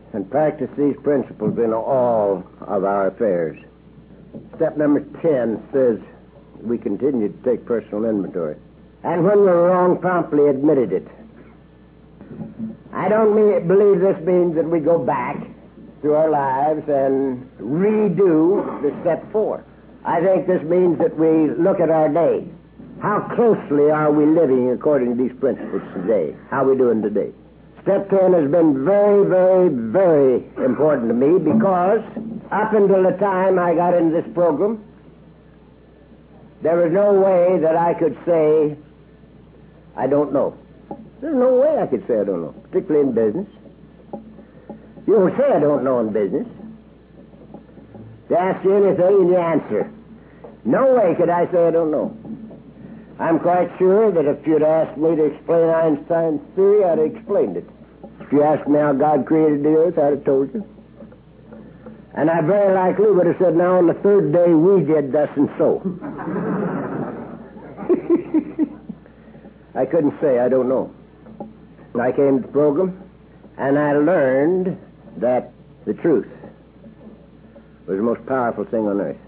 and practice these principles in all of our affairs. Step number 10 says we continue to take personal inventory. And when we're wrong, promptly admitted it. I don't believe this means that we go back through our lives and redo the step 4. I think this means that we look at our day. How closely are we living according to these principles today? How are we doing today? Step 10 has been very, very, very important to me because up until the time I got into this program, there was no way that I could say, I don't know. There's no way I could say I don't know, particularly in business. You don't say I don't know in business. They ask you anything and you answer. No way could I say I don't know. I'm quite sure that if you'd asked me to explain Einstein's theory, I'd have explained it. If you asked me how God created the earth, I'd have told you. And I very likely would have said, now on the third day we did thus and so. I couldn't say I don't know. I came to the program, and I learned that the truth was the most powerful thing on earth.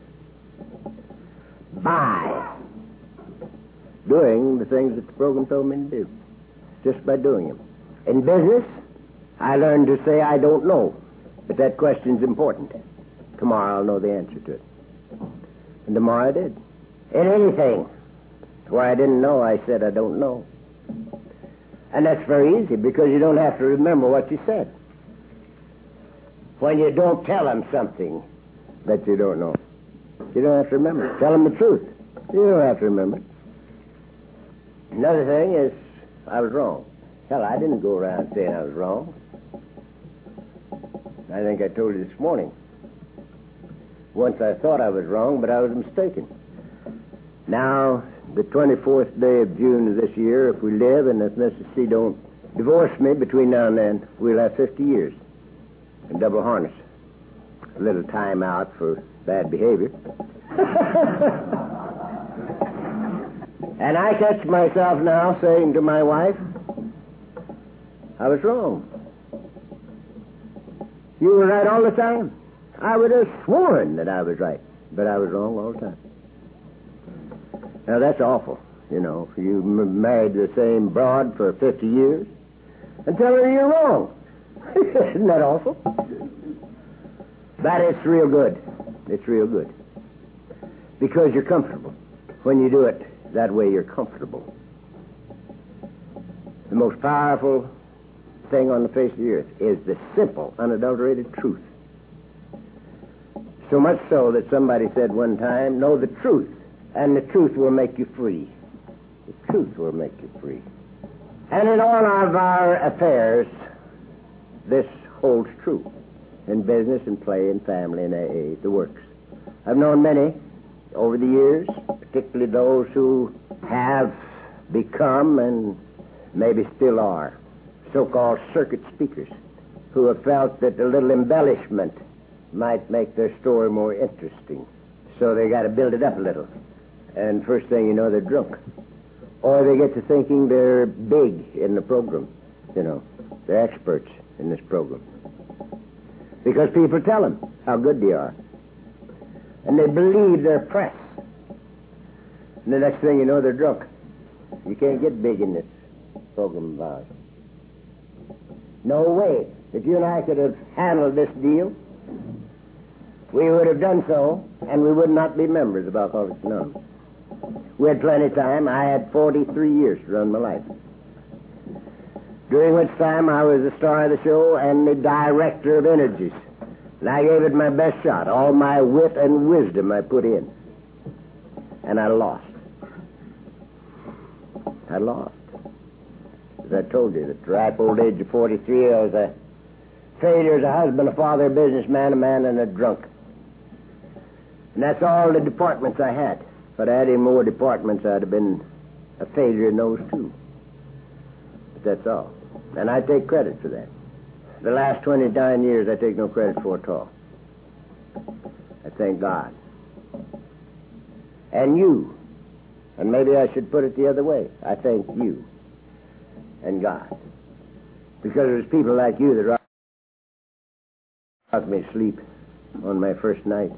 By doing the things that the program told me to do. Just by doing them. In business, I learned to say I don't know, but that question's important. Tomorrow I'll know the answer to it. And tomorrow I did. In anything where I didn't know, I said I don't know. And that's very easy because you don't have to remember what you said. When you don't tell them something that you don't know, you don't have to remember it. Tell them the truth. You don't have to remember it. Another thing is, I was wrong. Hell, I didn't go around saying I was wrong. I think I told you this morning. Once I thought I was wrong, but I was mistaken. Now, the 24th day of June of this year, if we live and if Mrs. C don't divorce me between now and then, we'll have 50 years in double harness. A little time out for bad behavior. And I catch myself now saying to my wife, I was wrong. You were right all the time. I would have sworn that I was right, but I was wrong all the time. Now, that's awful, you know. You married the same broad for 50 years and tell her you're wrong. Isn't that awful? But it's real good. It's real good. Because you're comfortable. When you do it that way, you're comfortable. The most powerful thing on the face of the earth is the simple, unadulterated truth. So much so that somebody said one time, know the truth, and the truth will make you free. The truth will make you free. And in all of our affairs, this holds true. In business and play and family and AA, the works. I've known many over the years, particularly those who have become and maybe still are so-called circuit speakers, who have felt that a little embellishment might make their story more interesting. So they got to build it up a little. And first thing you know, they're drunk. Or they get to thinking they're big in the program. You know, they're experts in this program. Because people tell them how good they are. And they believe their press. And the next thing you know, they're drunk. You can't get big in this program of ours. No way that you and I could have handled this deal. We would have done so, and we would not be members of Alcoholics Anonymous. We had plenty of time. I had 43 years to run my life. During which time I was the star of the show and the director of energies. And I gave it my best shot. All my wit and wisdom I put in. And I lost. I lost. As I told you, at the ripe old age of 43, I was a failure as a husband, a father, a businessman, a man, and a drunk. And that's all the departments I had. If I'd had any more departments, I'd have been a failure in those too. But that's all. And I take credit for that. The last 29 years, I take no credit for it at all. I thank God. And you. And maybe I should put it the other way. I thank you and God. Because there's people like you that are Took me to sleep on my first night.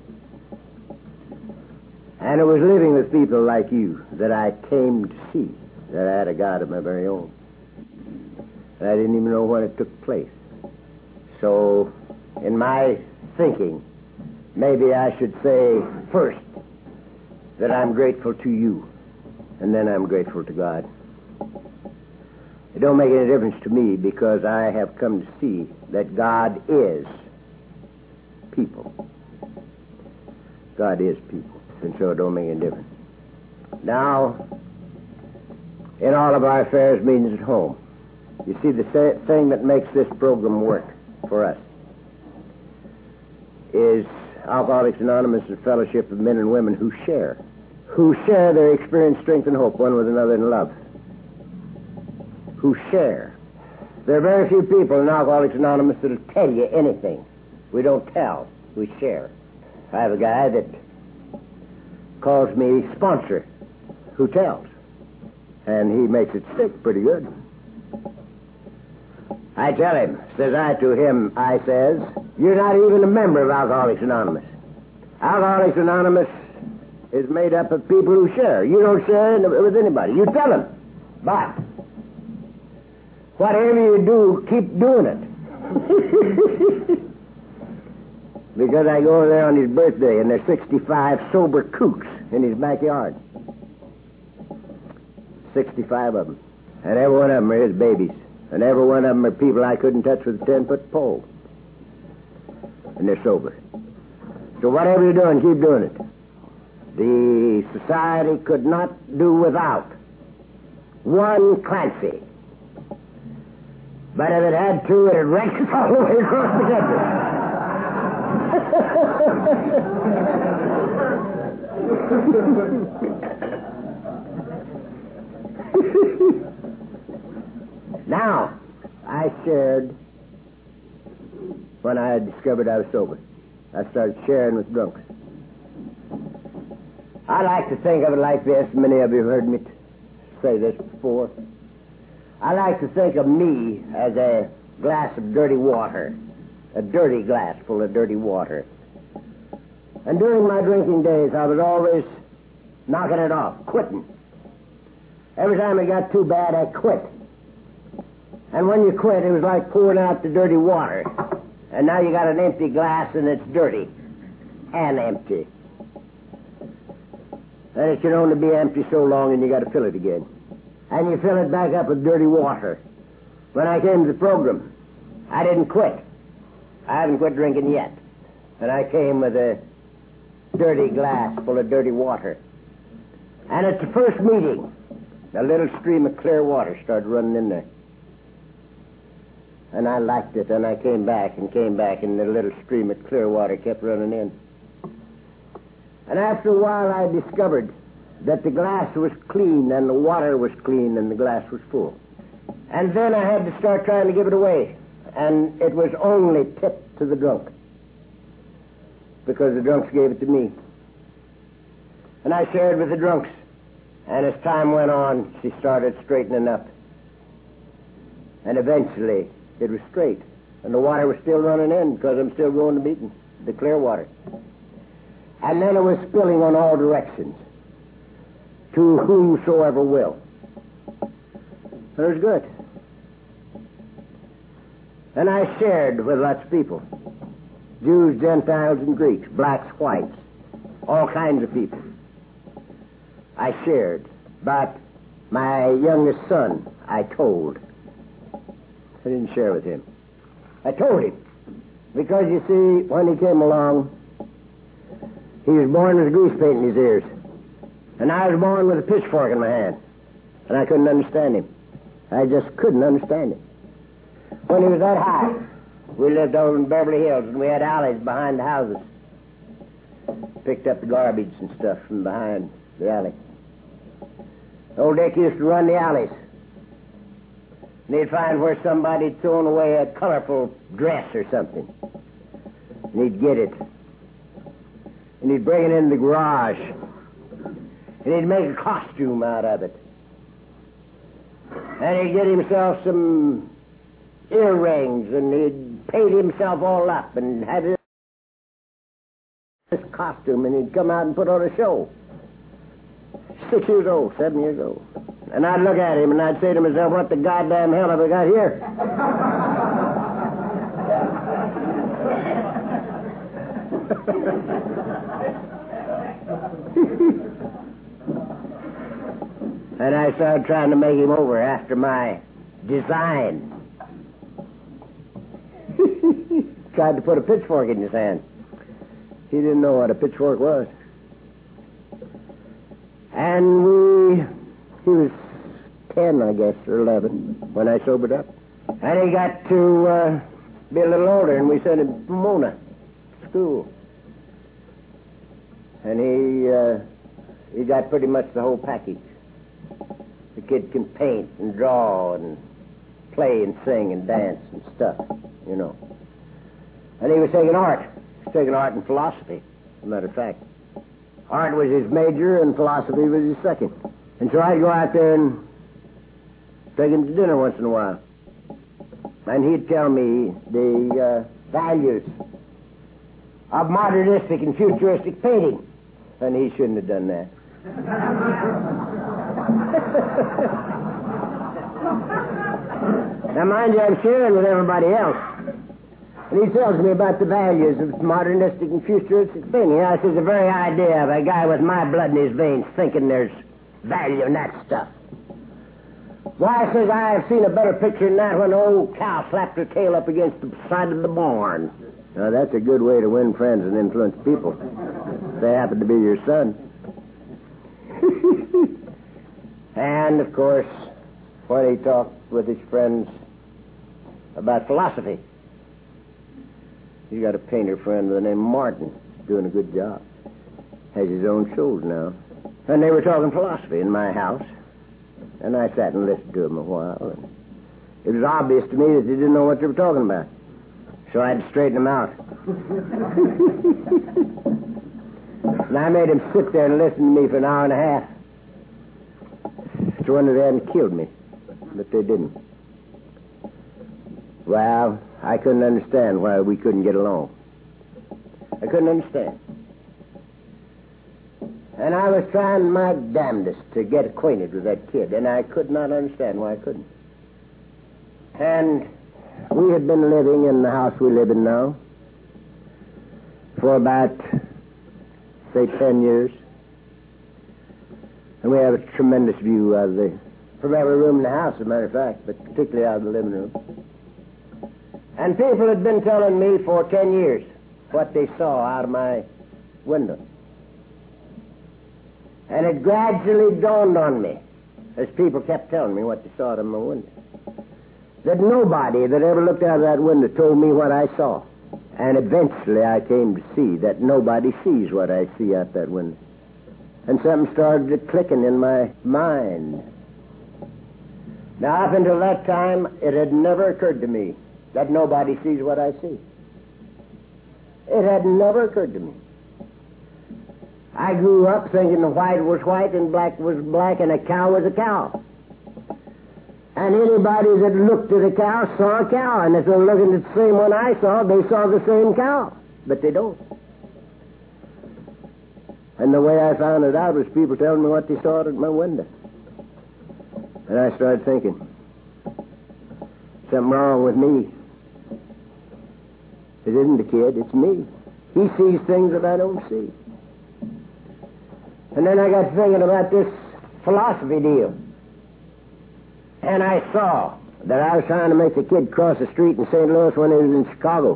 And it was living with people like you that I came to see that I had a God of my very own. And I didn't even know when it took place. So, in my thinking, maybe I should say first that I'm grateful to you, and then I'm grateful to God. It don't make any difference to me because I have come to see that God is people. God is people, and so it don't make any difference. Now, in all of our affairs, meetings at home, you see, the thing that makes this program work for us is Alcoholics Anonymous and fellowship of men and women who share their experience, strength, and hope one with another in love. Who share. There are very few people in Alcoholics Anonymous that will tell you anything. We don't tell, we share. I have a guy that calls me sponsor who tells, and he makes it stick pretty good. I tell him, says I to him, I says, you're not even a member of Alcoholics Anonymous. Alcoholics Anonymous is made up of people who share. You don't share with anybody. You tell them. But whatever you do, keep doing it. Because I go over there on his birthday, and there's 65 sober kooks in his backyard. 65 of them. And every one of them are his babies. And every one of them are people I couldn't touch with a 10-foot pole. And they're sober. So whatever you're doing, keep doing it. The society could not do without one Clancy. But if it had to, it'd wreck us all the way across the country. Now, I shared when I had discovered I was sober. I started sharing with drunks. I like to think of it like this. Many of you have heard me say this before. I like to think of me as a glass of dirty water, a dirty glass full of dirty water. And during my drinking days, I was always knocking it off, quitting. Every time it got too bad, I quit. And when you quit, it was like pouring out the dirty water. And now you got an empty glass and it's dirty and empty. And it can only be empty so long and you got to fill it again. And you fill it back up with dirty water. When I came to the program, I didn't quit. I haven't quit drinking yet. And I came with a dirty glass full of dirty water. And at the first meeting, a little stream of clear water started running in there. And I liked it, and I came back, and the little stream of clear water kept running in. And after a while, I discovered that the glass was clean, and the water was clean, and the glass was full. And then I had to start trying to give it away, and it was only tipped to the drunk, because the drunks gave it to me. And I shared with the drunks, and as time went on, she started straightening up. And eventually, it was straight. And the water was still running in because I'm still going to meeting, the clear water. And then it was spilling on all directions, to whomsoever will. It was good. And I shared with lots of people. Jews, Gentiles, and Greeks, blacks, whites, all kinds of people. I shared. But my youngest son, I told. I didn't share with him. I told him. Because, you see, when he came along, he was born with a grease paint in his ears. And I was born with a pitchfork in my hand. And I couldn't understand him. I just couldn't understand him. When he was that high, we lived over in Beverly Hills, and we had alleys behind the houses. Picked up the garbage and stuff from behind the alley. Old Dick used to run the alleys. And he'd find where somebody had thrown away a colorful dress or something. And he'd get it. And he'd bring it in the garage. And he'd make a costume out of it. And he'd get himself some earrings, and he'd paint himself all up and have his costume, and he'd come out and put on a show. 6 years old, 7 years old. And I'd look at him and I'd say to myself, what the goddamn hell have I got here? And I started trying to make him over after my design. Tried to put a pitchfork in his hand. He didn't know what a pitchfork was. And he was 10, I guess, or 11, when I sobered up. And he got to be a little older, and we sent him to Pomona school. And he got pretty much the whole package. The kid can paint and draw and play and sing and dance and stuff, you know. And he was taking art. He was taking art and philosophy, as a matter of fact. Art was his major and philosophy was his second. And so I'd go out there and take him to dinner once in a while. And he'd tell me the values of modernistic and futuristic painting. And he shouldn't have done that. Now, mind you, I'm sharing with everybody else. And he tells me about the values of modernistic and futuristic painting. Now, this is the very idea of a guy with my blood in his veins thinking there's value in that stuff. Why, says I've seen a better picture than that when an old cow slapped her tail up against the side of the barn. Now, that's a good way to win friends and influence people. If they happen to be your son. And, of course, when he talked with his friends about philosophy, he's got a painter friend by the name of Martin. He's doing a good job. Has his own shows now. And they were talking philosophy in my house. And I sat and listened to them a while. And it was obvious to me that they didn't know what they were talking about. So I had to straighten them out. And I made them sit there and listen to me for an hour and a half. It's a wonder they hadn't killed me. But they didn't. Well, I couldn't understand why we couldn't get along. I couldn't understand. And I was trying my damnedest to get acquainted with that kid, and I could not understand why I couldn't. And we had been living in the house we live in now for about, say, 10 years. And we have a tremendous view out of from every room in the house, as a matter of fact, but particularly out of the living room. And people had been telling me for 10 years what they saw out of my window. And it gradually dawned on me, as people kept telling me what they saw out of my window, that nobody that ever looked out of that window told me what I saw. And eventually I came to see that nobody sees what I see out that window. And something started clicking in my mind. Now, up until that time, it had never occurred to me that nobody sees what I see. It had never occurred to me. I grew up thinking the white was white and black was black and a cow was a cow. And anybody that looked at a cow saw a cow. And if they're looking at the same one I saw, they saw the same cow. But they don't. And the way I found it out was people telling me what they saw at my window. And I started thinking, something wrong with me. It isn't the kid, it's me. He sees things that I don't see. And then I got thinking about this philosophy deal. And I saw that I was trying to make a kid cross the street in St. Louis when he was in Chicago.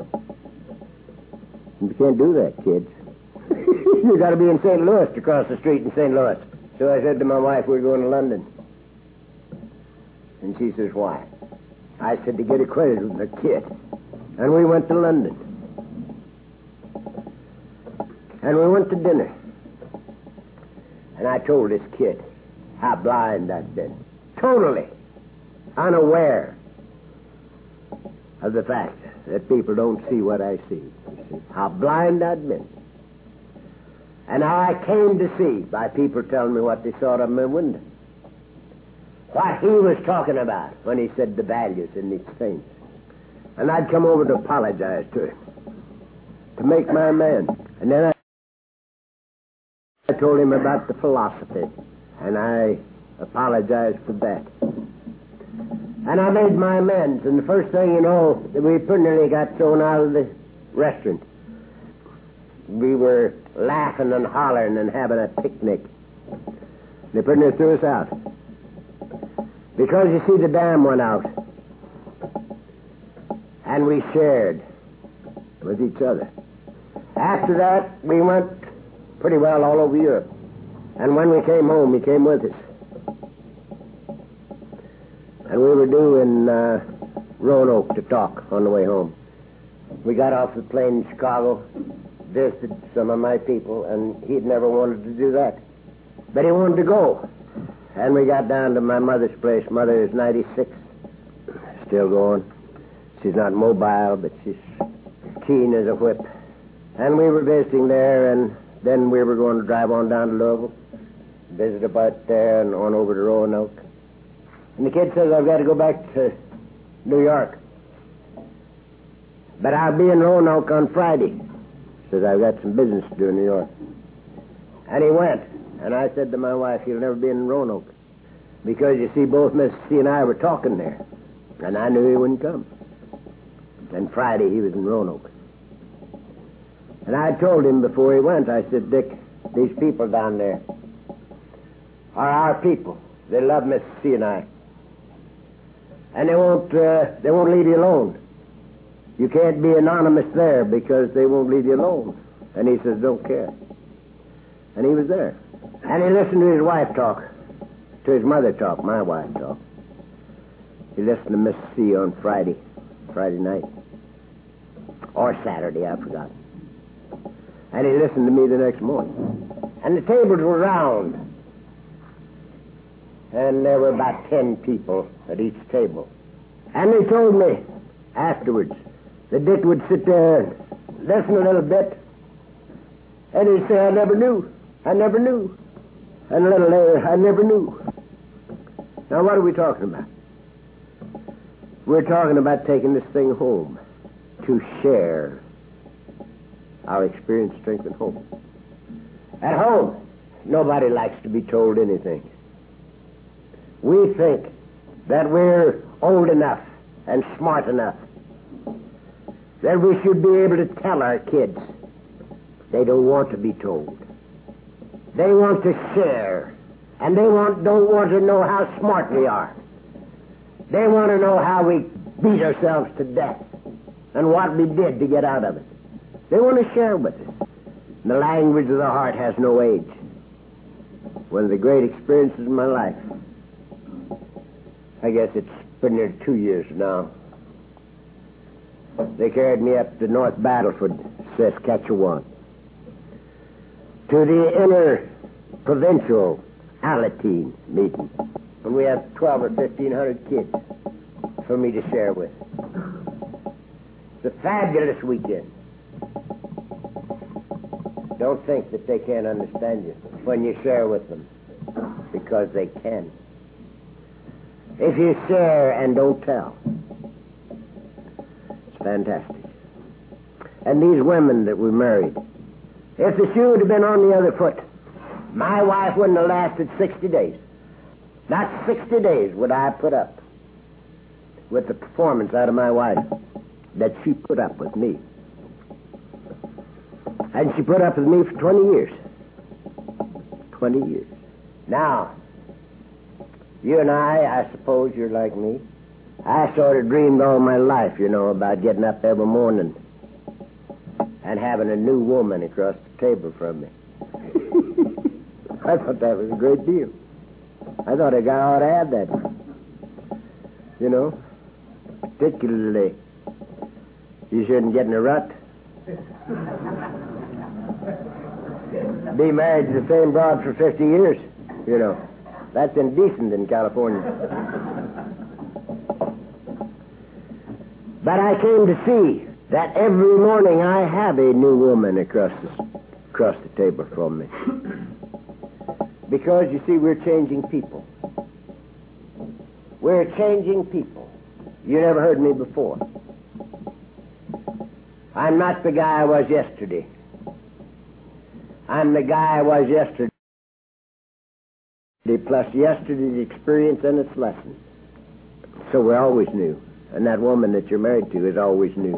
You can't do that, kids. You got to be in St. Louis to cross the street in St. Louis. So I said to my wife, we're going to London. And she says, why? I said, to get acquainted with the kid. And we went to London. And we went to dinner. And I told this kid how blind I'd been. Totally unaware of the fact that people don't see what I see. You see how blind I'd been. And how I came to see by people telling me what they saw out of my window. what he was talking about when he said the values in these things. And I'd come over to apologize to him, to make my amends. And then I told him about the philosophy, and I apologized for that. And I made my amends, and the first thing you know, we pretty nearly got thrown out of the restaurant. We were laughing and hollering and having a picnic. They pretty nearly threw us out. Because, you see, the dam went out. And we shared with each other. After that, we went pretty well all over Europe. And when we came home, he came with us. And we were due in Roanoke to talk on the way home. We got off the plane in Chicago, visited some of my people, and he'd never wanted to do that. But he wanted to go. And we got down to my mother's place. Mother is 96, still going. She's not mobile, but she's keen as a whip. And we were visiting there, and then we were going to drive on down to Louisville, visit about there, and on over to Roanoke. And the kid says, I've got to go back to New York. But I'll be in Roanoke on Friday. Says, I've got some business to do in New York. And he went. And I said to my wife, he'll never be in Roanoke. Because, you see, both Miss C and I were talking there. And I knew he wouldn't come. And Friday he was in Roanoke. And I told him before he went, I said, Dick, these people down there are our people. They love Miss C and I. And they won't leave you alone. You can't be anonymous there because they won't leave you alone. And he says, don't care. And he was there. And he listened to his wife talk, to his mother talk, my wife talk. He listened to Miss C on Friday night. Or Saturday, I forgot. And he listened to me the next morning. And the tables were round. And there were about 10 people at each table. And they told me afterwards that Dick would sit there and listen a little bit. And he'd say, I never knew. And a little later, I never knew. Now, what are we talking about? We're talking about taking this thing home to share our experience, strength at home. At home, nobody likes to be told anything. We think that we're old enough and smart enough that we should be able to tell our kids. They don't want to be told. They want to share. And they don't want to know how smart we are. They want to know how we beat ourselves to death and what we did to get out of it. They want to share with us. The language of the heart has no age. One of the great experiences of my life. I guess it's been near 2 years now. They carried me up to North Battleford, Saskatchewan, to the inner provincial Alateen meeting. And we have 12 or 1,500 kids for me to share with. It's a fabulous weekend. Don't think that they can't understand you when you share with them, because they can. If you share and don't tell, it's fantastic. And these women that we married, if the shoe had been on the other foot, my wife wouldn't have lasted 60 days. Not 60 days would I put up with the performance out of my wife that she put up with me. And she put up with me for 20 years. 20 years. Now, you and I suppose you're like me. I sort of dreamed all my life, about getting up every morning and having a new woman across the table from me. I thought that was a great deal. I thought a guy ought to have that. Particularly, you shouldn't get in a rut. Be married to the same broad for 50 years, That's indecent in California. But I came to see that every morning I have a new woman across the table from me. Because, you see, we're changing people. We're changing people. You never heard me before. I'm not the guy I was yesterday. I'm the guy I was yesterday, plus yesterday's experience and its lessons. So we're always new. And that woman that you're married to is always new.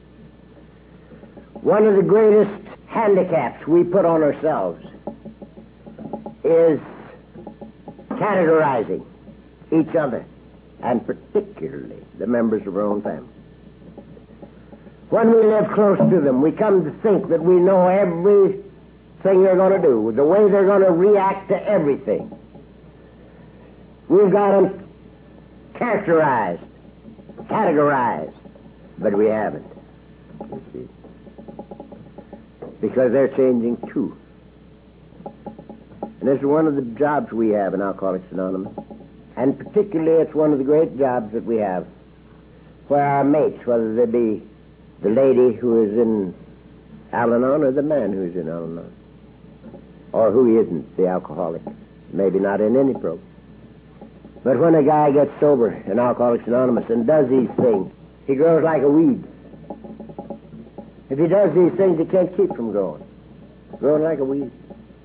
One of the greatest handicaps we put on ourselves is categorizing each other, and particularly the members of our own family. When we live close to them, we come to think that we know everything they're going to do, the way they're going to react to everything. We've got them characterized, categorized, but we haven't, you see, because they're changing too. And this is one of the jobs we have in Alcoholics Anonymous. And particularly it's one of the great jobs that we have where our mates, whether they be the lady who is in Al-Anon or the man who is in Al-Anon, or who isn't, the alcoholic, maybe not in any program. But when a guy gets sober in Alcoholics Anonymous and does these things, he grows like a weed. If he does these things, he can't keep from growing like a weed.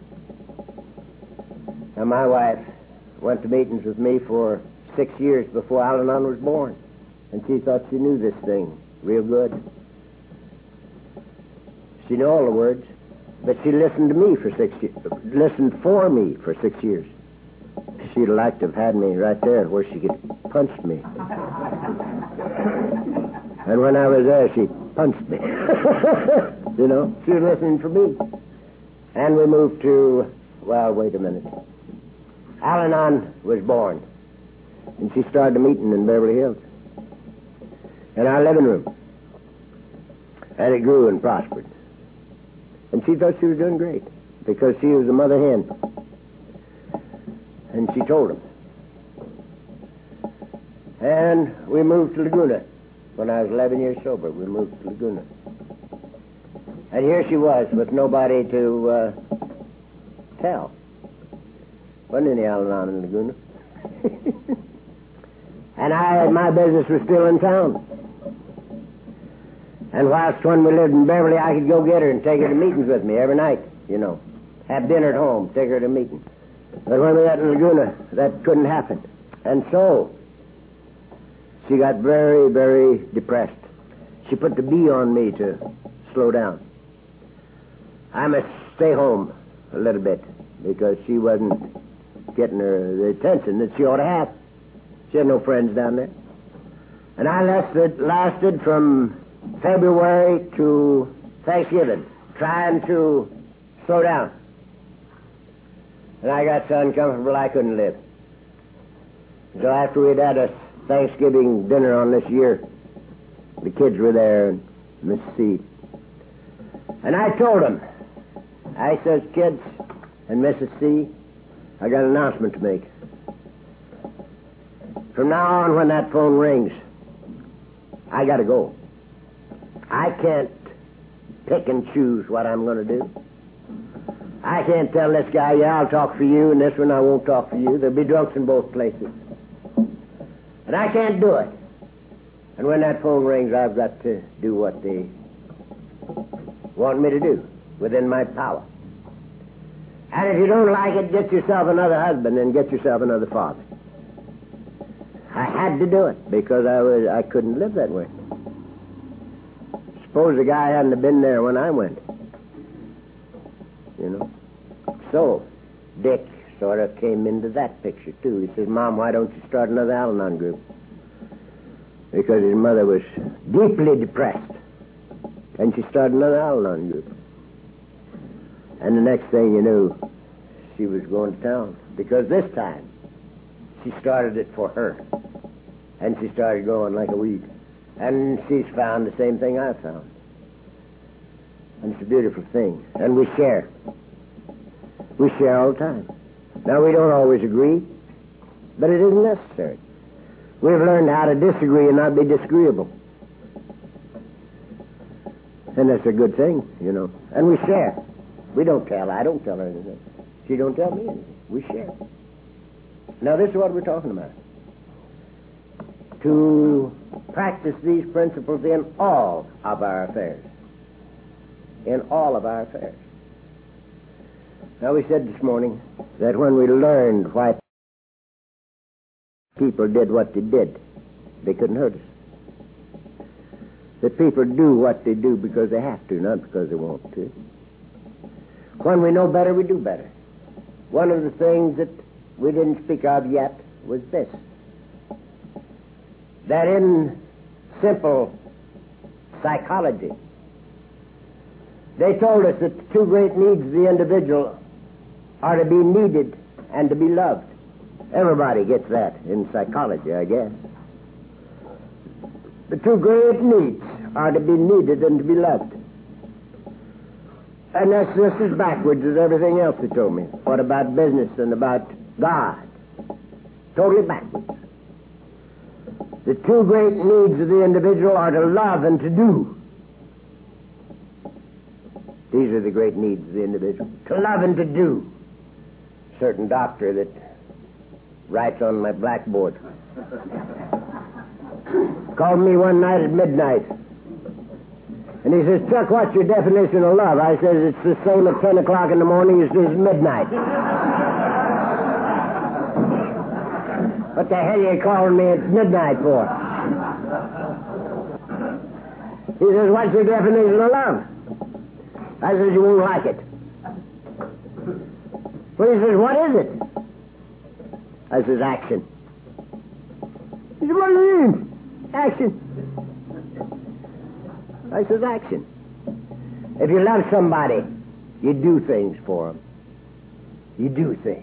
Now, my wife went to meetings with me for 6 years before Al-Anon was born, and she thought she knew this thing real good. She knew all the words, but she listened to me for 6 years, listened for me for 6 years. She'd like to have had me right there where she could punch me. And when I was there, she punched me. You know, she was listening for me. And we moved to, well, wait a minute. Al-Anon was born, and she started a meeting in Beverly Hills, in our living room. And it grew and prospered. And she thought she was doing great, because she was a mother hen. And she told him. And we moved to Laguna. When I was 11 years sober, we moved to Laguna. And here she was with nobody to tell. Wasn't any Al-Anon in Laguna. And my business was still in town. And whilst when we lived in Beverly, I could go get her and take her to meetings with me every night, you know. Have dinner at home, take her to meetings. But when we got in Laguna, that couldn't happen. And so, she got very, very depressed. She put the B on me to slow down. I must stay home a little bit, because she wasn't getting her the attention that she ought to have. She had no friends down there. And I lasted from February to Thanksgiving, trying to slow down. And I got so uncomfortable I couldn't live. So after we'd had a Thanksgiving dinner on this year, the kids were there, and Mrs. C. And I told them, I says, kids and Mrs. C., I got an announcement to make. From now on, when that phone rings, I got to go. I can't pick and choose what I'm going to do. I can't tell this guy, yeah, I'll talk for you, and this one I won't talk for you. There'll be drunks in both places. And I can't do it. And when that phone rings, I've got to do what they want me to do, within my power. And if you don't like it, get yourself another husband and get yourself another father. I had to do it, because I couldn't live that way. Suppose the guy hadn't have been there when I went. You know? So, Dick sort of came into that picture, too. He says, Mom, why don't you start another Al-Anon group? Because his mother was deeply depressed. And she started another Al-Anon group. And the next thing you knew, she was going to town. Because this time, she started it for her. And she started growing like a weed. And she's found the same thing I found. And it's a beautiful thing. And we share. We share all the time. Now, we don't always agree, but it isn't necessary. We've learned how to disagree and not be disagreeable. And that's a good thing, you know. And we share. We don't tell. I don't tell her anything. She don't tell me anything. We share. Now, this is what we're talking about. to practice these principles in all of our affairs. In all of our affairs. Now, we said this morning that when we learned why people did what they did, they couldn't hurt us. That people do what they do because they have to, not because they want to. When we know better, we do better. One of the things that we didn't speak of yet was this. That in simple psychology, they told us that the two great needs of the individual are to be needed and to be loved. Everybody gets that in psychology, I guess. The two great needs are to be needed and to be loved. And that's just as backwards as everything else they told me. What about business and about God? Totally backwards. The two great needs of the individual are to love and to do. These are the great needs of the individual. To love and to do. Certain doctor that writes on my blackboard called me one night at midnight. And he says, Chuck, what's your definition of love? I says, it's the same at 10 o'clock in the morning as it is midnight. What the hell are you calling me at midnight for? He says, what's your definition of love? I says, you won't like it. Well, he says, what is it? I says, action. He says, what do you mean? Action. I says, action. If you love somebody, you do things for them. You do things.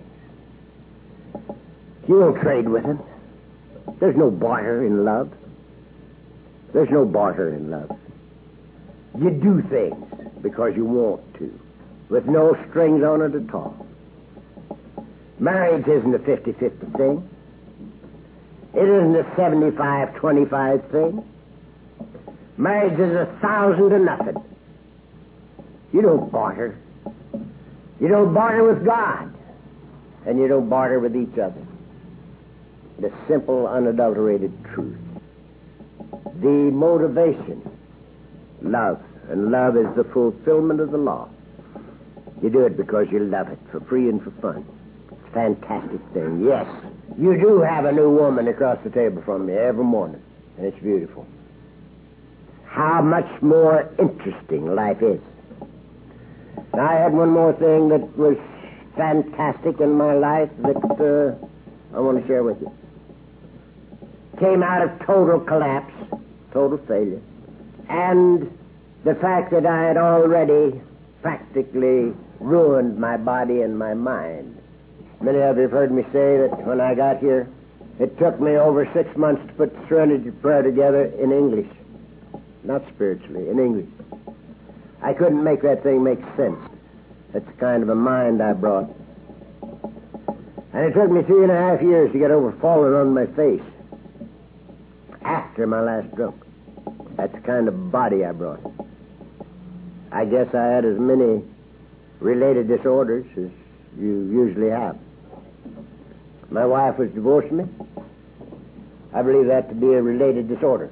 You don't trade with them. There's no barter in love. There's no barter in love. You do things because you want to, with no strings on it at all. Marriage isn't a 50-50 thing. It isn't a 75-25 thing. Marriage is 1,000 to nothing. You don't barter. You don't barter with God. And you don't barter with each other. The simple, unadulterated truth. The motivation, love. And love is the fulfillment of the law. You do it because you love it, for free and for fun. It's a fantastic thing. Yes, you do have a new woman across the table from me every morning. And it's beautiful. How much more interesting life is. Now, I had one more thing that was fantastic in my life that I want to share with you. Came out of total collapse, total failure, and the fact that I had already practically ruined my body and my mind. Many of you have heard me say that when I got here, it took me over 6 months to put the Serenity Prayer together in English. Not spiritually, in English. I couldn't make that thing make sense. That's the kind of a mind I brought. And it took me 3.5 years to get over falling on my face after my last stroke. That's the kind of body I brought. I guess I had as many related disorders as you usually have. My wife was divorcing me. I believe that to be a related disorder.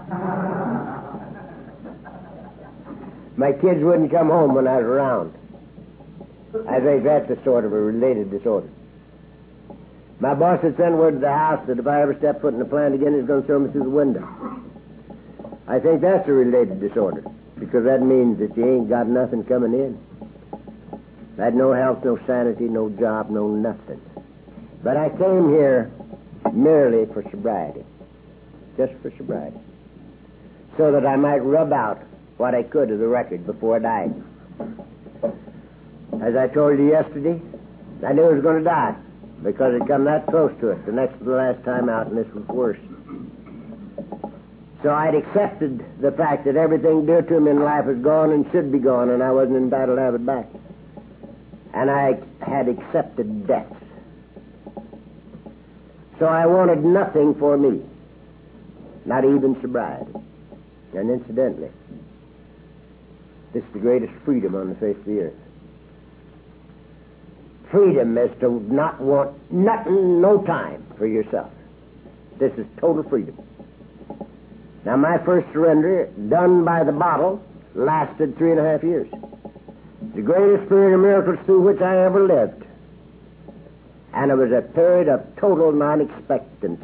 My kids wouldn't come home when I was around. I think that's a sort of a related disorder. My boss had sent word to the house that if I ever step foot in the plant again, he's going to throw me through the window. I think that's a related disorder, because that means that you ain't got nothing coming in. I had no health, no sanity, no job, no nothing. But I came here merely for sobriety, just for sobriety, so that I might rub out what I could of the record before I died. As I told you yesterday, I knew I was going to die because it come that close to it the next to the last time out, and this was worse. So I'd accepted the fact that everything dear to me in life was gone and should be gone, and I wasn't entitled to have it back. And I had accepted death. So I wanted nothing for me, not even sobriety. And incidentally, this is the greatest freedom on the face of the earth. Freedom is to not want nothing, no time for yourself. This is total freedom. Now, my first surrender, done by the bottle, lasted 3.5 years. The greatest period of miracles through which I ever lived. And it was a period of total non-expectancy.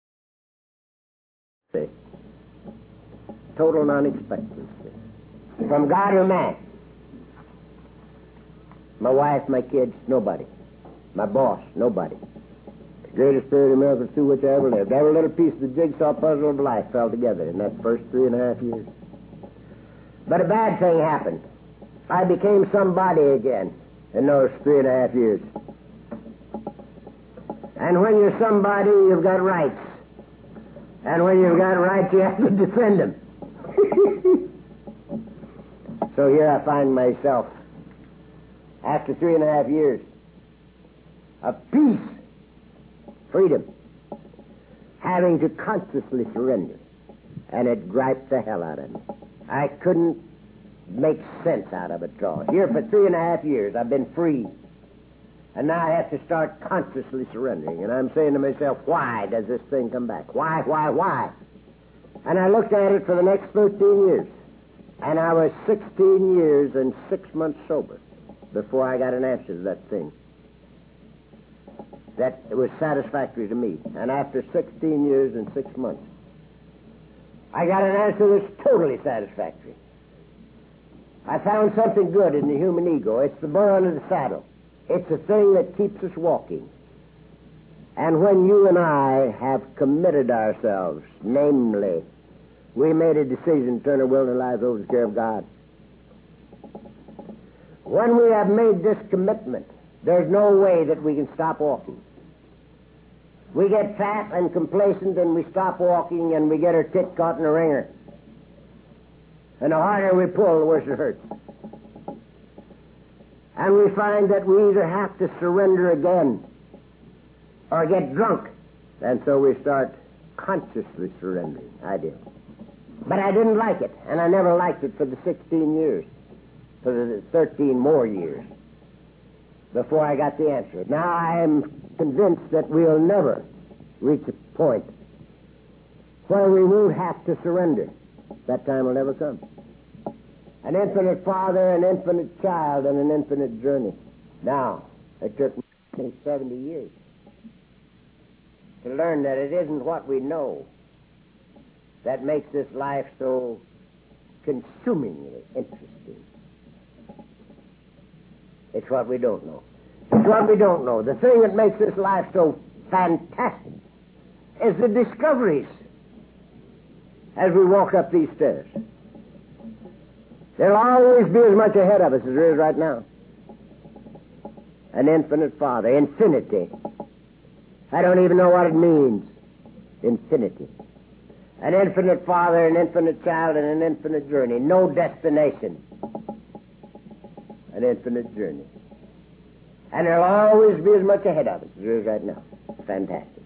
Total non-expectancy. From God or man. My wife, my kids, nobody. My boss, nobody. The greatest period of miracles through which I ever lived. Every little piece of the jigsaw puzzle of life fell together in that first 3.5 years. But a bad thing happened. I became somebody again in those 3.5 years. And when you're somebody, you've got rights. And when you've got rights, you have to defend them. So here I find myself, after 3.5 years, of peace, freedom, having to consciously surrender. And it griped the hell out of me. I couldn't make sense out of it at all. Here for 3.5 years, I've been free. And now I have to start consciously surrendering. And I'm saying to myself, why does this thing come back? Why? And I looked at it for the next 13 years. And I was 16 years and 6 months sober before I got an answer to that thing. That was satisfactory to me. And after 16 years and 6 months, I got an answer that's totally satisfactory. I found something good in the human ego. It's the burr under the saddle. It's the thing that keeps us walking. And when you and I have committed ourselves, namely, we made a decision to turn our will and our lives over to the care of God. When we have made this commitment, there's no way that we can stop walking. We get fat and complacent and we stop walking and we get our tit caught in a ringer. And the harder we pull, the worse it hurts. And we find that we either have to surrender again or get drunk. And so we start consciously surrendering. I did. But I didn't like it, and I never liked it for the 16 years, for the 13 more years, before I got the answer. Now I am convinced that we'll never reach a point where we won't have to surrender. That time will never come. An infinite father, an infinite child, and an infinite journey. Now, it took me 70 years to learn that it isn't what we know that makes this life so consumingly interesting. It's what we don't know. It's what we don't know. The thing that makes this life so fantastic is the discoveries as we walk up these stairs. There'll always be as much ahead of us as there is right now. An infinite Father, infinity. I don't even know what it means. Infinity. An infinite Father, an infinite child, and an infinite journey. No destination. An infinite journey. And there'll always be as much ahead of us as there is right now. Fantastic.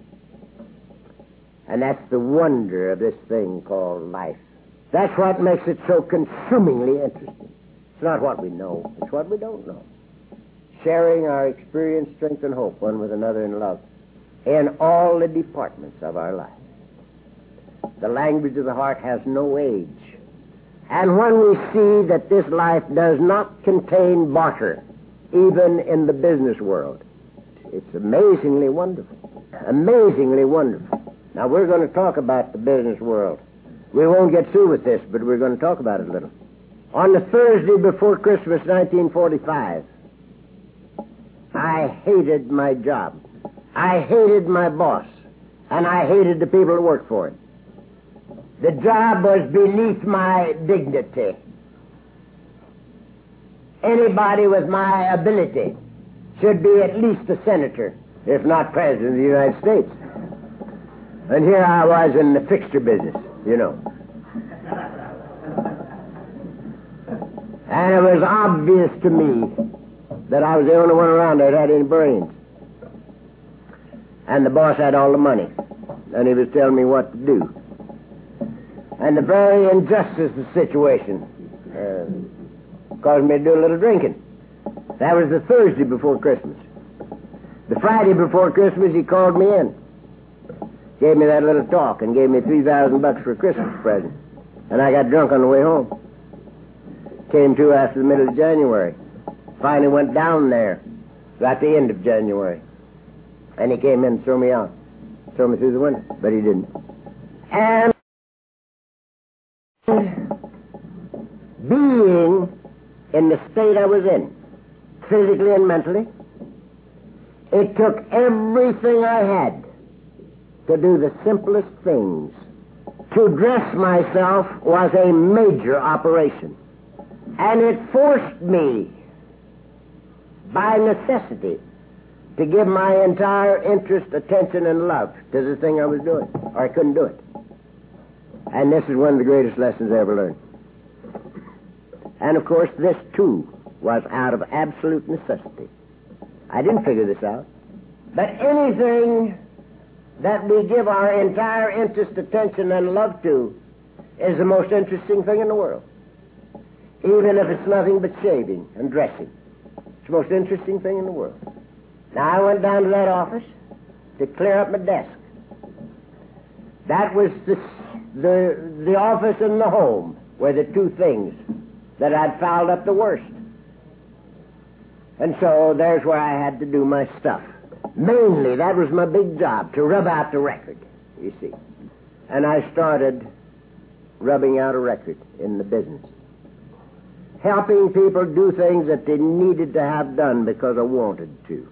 And that's the wonder of this thing called life. That's what makes it so consumingly interesting. It's not what we know. It's what we don't know. Sharing our experience, strength, and hope one with another in love in all the departments of our life. The language of the heart has no age. And when we see that this life does not contain barter, even in the business world, it's amazingly wonderful. Amazingly wonderful. Now, we're going to talk about the business world. We won't get through with this, but we're going to talk about it a little. On the Thursday before Christmas, 1945, I hated my job. I hated my boss. And I hated the people that worked for it. The job was beneath my dignity. Anybody with my ability should be at least a senator, if not president of the United States. And here I was in the fixture business, you know. And it was obvious to me that I was the only one around that had any brains. And the boss had all the money. And he was telling me what to do. And the very injustice of the situation caused me to do a little drinking. That was the Thursday before Christmas. The Friday before Christmas, he called me in. gave me that little talk and gave me $3,000 for a Christmas present. And I got drunk on the way home. Came to after the middle of January. Finally went down there at the end of January. And he came in and threw me out. Threw me through the window, but he didn't. And being in the state I was in, physically and mentally, it took everything I had to do the simplest things. To dress myself was a major operation. And it forced me, by necessity, to give my entire interest, attention, and love to the thing I was doing, or I couldn't do it. And this is one of the greatest lessons I ever learned. And, of course, this, too, was out of absolute necessity. I didn't figure this out. But anything that we give our entire interest, attention, and love to is the most interesting thing in the world. Even if it's nothing but shaving and dressing. It's the most interesting thing in the world. Now, I went down to that office to clear up my desk. That was the office and the home were the two things that I'd fouled up the worst. And so there's where I had to do my stuff. Mainly, that was my big job, to rub out the record, you see. And I started rubbing out a record in the business. Helping people do things that they needed to have done because I wanted to.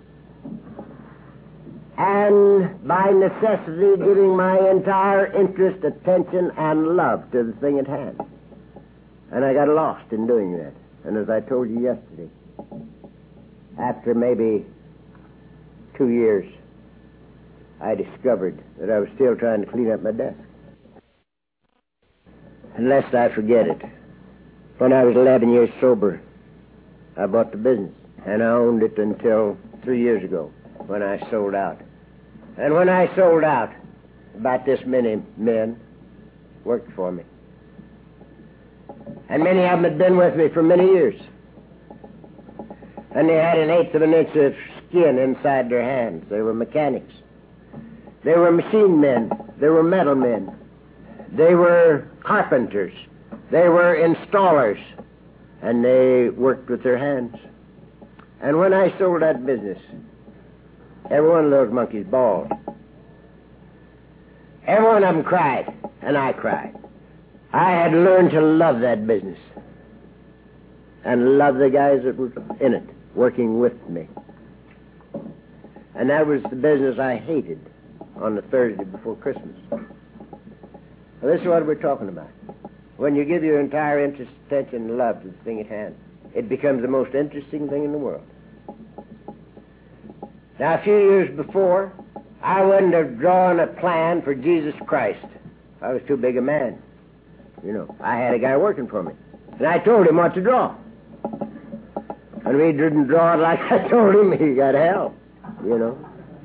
And by necessity, giving my entire interest, attention, and love to the thing at hand. And I got lost in doing that. And as I told you yesterday, after maybe 2 years, I discovered that I was still trying to clean up my desk. And lest I forget it, when I was 11 years sober, I bought the business. And I owned it until 3 years ago, when I sold out. And when I sold out, about this many men worked for me. And many of them had been with me for many years. And they had an eighth of an inch of skin inside their hands. They were mechanics. They were machine men. They were metal men. They were carpenters. They were installers. And they worked with their hands. And when I sold that business, every one of those monkeys bawled. Every one of them cried, and I cried. I had learned to love that business and love the guys that were in it, working with me. And that was the business I hated on the Thursday before Christmas. Well, this is what we're talking about. When you give your entire interest, attention, and love to the thing at hand, it becomes the most interesting thing in the world. Now, a few years before, I wouldn't have drawn a plan for Jesus Christ. I was too big a man. You know, I had a guy working for me. And I told him what to draw. And he didn't draw it like I told him. He got hell, you know.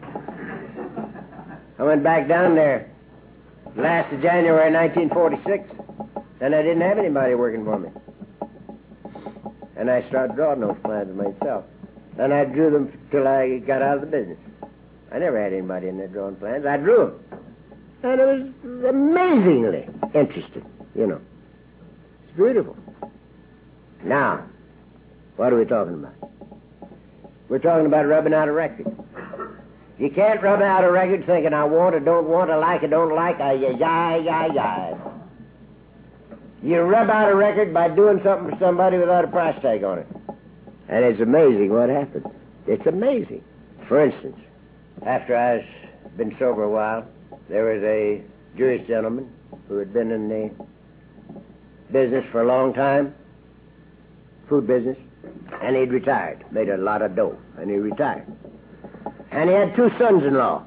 I went back down there last of January 1946, and I didn't have anybody working for me. And I started drawing those plans myself. And I drew them till I got out of the business. I never had anybody in there drawing plans. I drew them. And it was amazingly interesting, you know. It's beautiful. Now, what are we talking about? We're talking about rubbing out a record. You can't rub out a record thinking I want or don't want, I like or don't like, yeah. You rub out a record by doing something for somebody without a price tag on it. And it's amazing what happens. It's amazing. For instance, after I've been sober a while, there was a Jewish gentleman who had been in the business for a long time, food business, and he'd retired, made a lot of dough, and he retired. And he had 2 sons-in-law.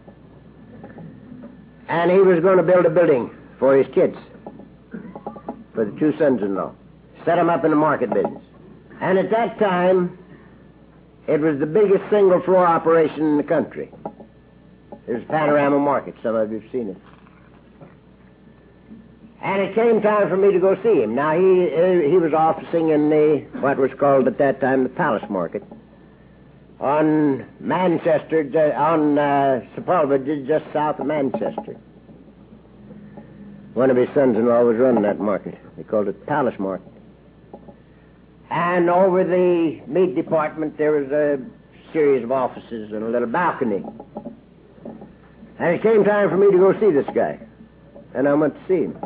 And he was going to build a building for his kids, for the 2 sons-in-law, set them up in the market business. And at that time, it was the biggest single-floor operation in the country. It was Panorama Market. Some of you have seen it. And it came time for me to go see him. Now, he was officing in what was called at that time the Palace Market. on Manchester, on Sepulveda, just south of Manchester. One of his sons-in-law was running that market. They called it Palace Market. And over the meat department, there was a series of offices and a little balcony. And it came time for me to go see this guy. And I went to see him.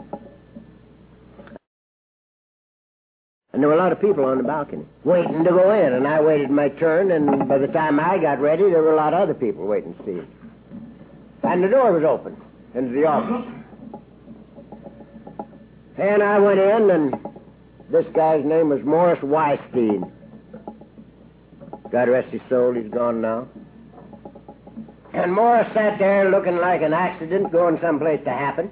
And there were a lot of people on the balcony waiting to go in. And I waited my turn, and by the time I got ready, there were a lot of other people waiting to see him. And the door was open into the office. And I went in, and this guy's name was Morris Weinstein. God rest his soul, he's gone now. And Morris sat there looking like an accident going someplace to happen.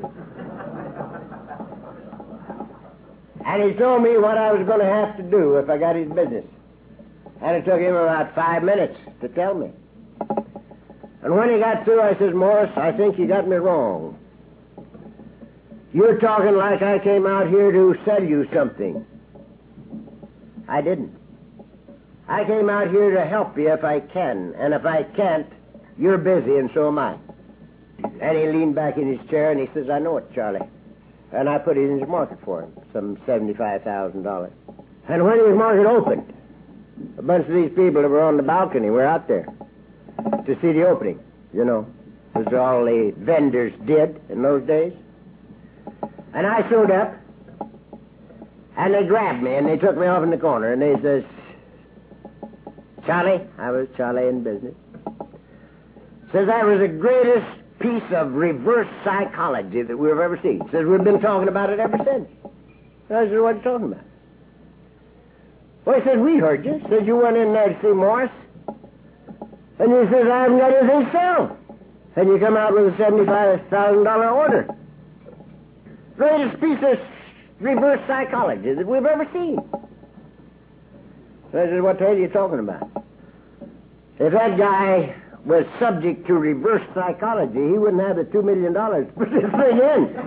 And he told me what I was going to have to do if I got his business. And it took him about 5 minutes to tell me. And when he got through, I says, Morris, I think you got me wrong. You're talking like I came out here to sell you something. I didn't. I came out here to help you if I can. And if I can't, you're busy and so am I. And he leaned back in his chair and he says, I know it, Charlie. And I put it in his market for him, some $75,000. And when his market opened, a bunch of these people that were on the balcony were out there to see the opening, you know. It was all the vendors did in those days. And I showed up, and they grabbed me, and they took me off in the corner, and they says, Charlie, I was Charlie in business, says that was the greatest piece of reverse psychology that we've ever seen. Says we've been talking about it ever since. I said, what are you talking about? Well, he said, we heard you. Says you went in there to see Morris, and you says, I haven't got anything to sell. And you come out with a $75,000 order. Greatest piece of reverse psychology that we've ever seen. So I said, what the hell are you talking about? If that guy was subject to reverse psychology, he wouldn't have the $2 million to put this thing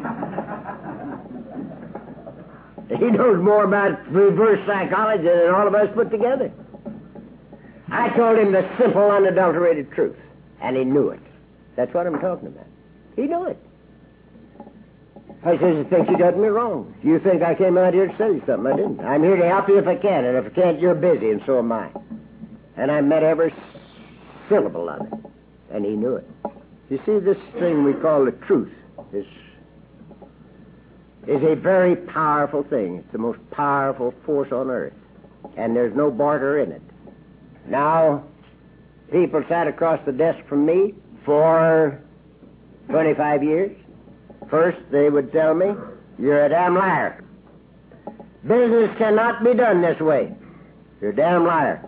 in. He knows more about reverse psychology than all of us put together. I told him the simple, unadulterated truth, and he knew it. That's what I'm talking about. He knew it. I says, you think you got me wrong. You think I came out here to sell you something. I didn't. I'm here to help you if I can, and if I can't, you're busy, and so am I. And I met every syllable of it, and he knew it. You see, this thing we call the truth is a very powerful thing. It's the most powerful force on earth, and there's no barter in it. Now, people sat across the desk from me for 25 years. First, they would tell me, you're a damn liar. Business cannot be done this way. You're a damn liar.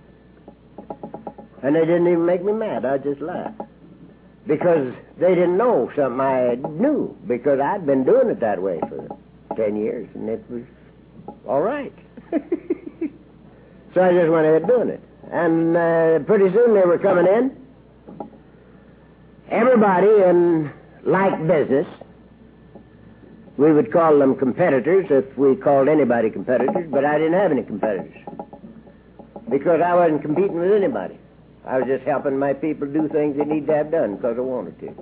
And they didn't even make me mad. I just laughed. Because they didn't know something I knew. Because I'd been doing it that way for 10 years, and it was all right. So I just went ahead doing it. And pretty soon they were coming in. Everybody in like business, we would call them competitors if we called anybody competitors, but I didn't have any competitors because I wasn't competing with anybody. I was just helping my people do things they need to have done because I wanted to.